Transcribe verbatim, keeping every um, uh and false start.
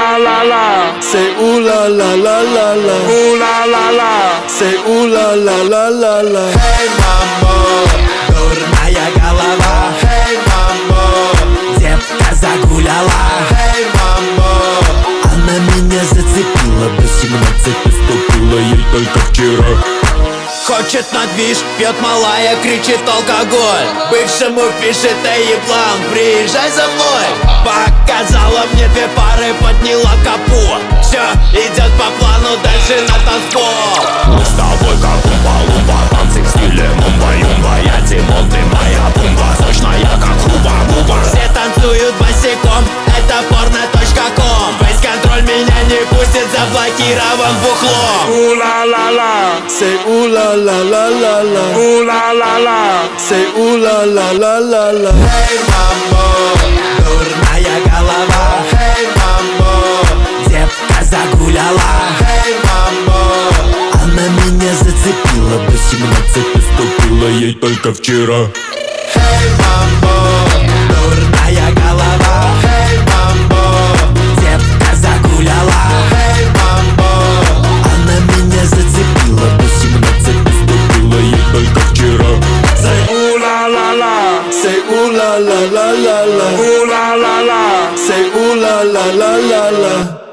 la la la, say ooh la la la la la, ooh la la la, say ooh la la la la la. Эй, мамо, дурная голова. Эй, мамо, Девка загуляла. эй, мамо, Она меня зацепила, восемнадцать наступила ей только вчера. хочет на движ, пьет малая, кричит алкоголь. Бывшему пишет: эй, еблан, приезжай за мной. Показала мне две пары, подняла капу. Все идет по плану, дальше на танцпол. Мы с тобой как умба-лумба, танцы в стиле мумба-юмба. Я Тимон, ты моя бумба, сочная как хуба-буба. Все танцуют босиком, это порно точка ком. Фейс-контроль меня не пустит, заблокирован бухлом. Ooh la la la, say ooh la la la la la, ooh la la la, say ooh la la la la la. Эй, мамо, Дурная голова. эй, мамо, Девка загуляла. эй, мамо, Она меня зацепила, восемнадцать наступила ей только вчера. эй, мамо, Дурная голова. эй, мамо, Девка загуляла. эй, мамо, Она меня зацепила, восемнадцать наступила ей только вчера. Say ooh la la la, say ooh la la la la la, ooh la la la, say ooh la la la la la.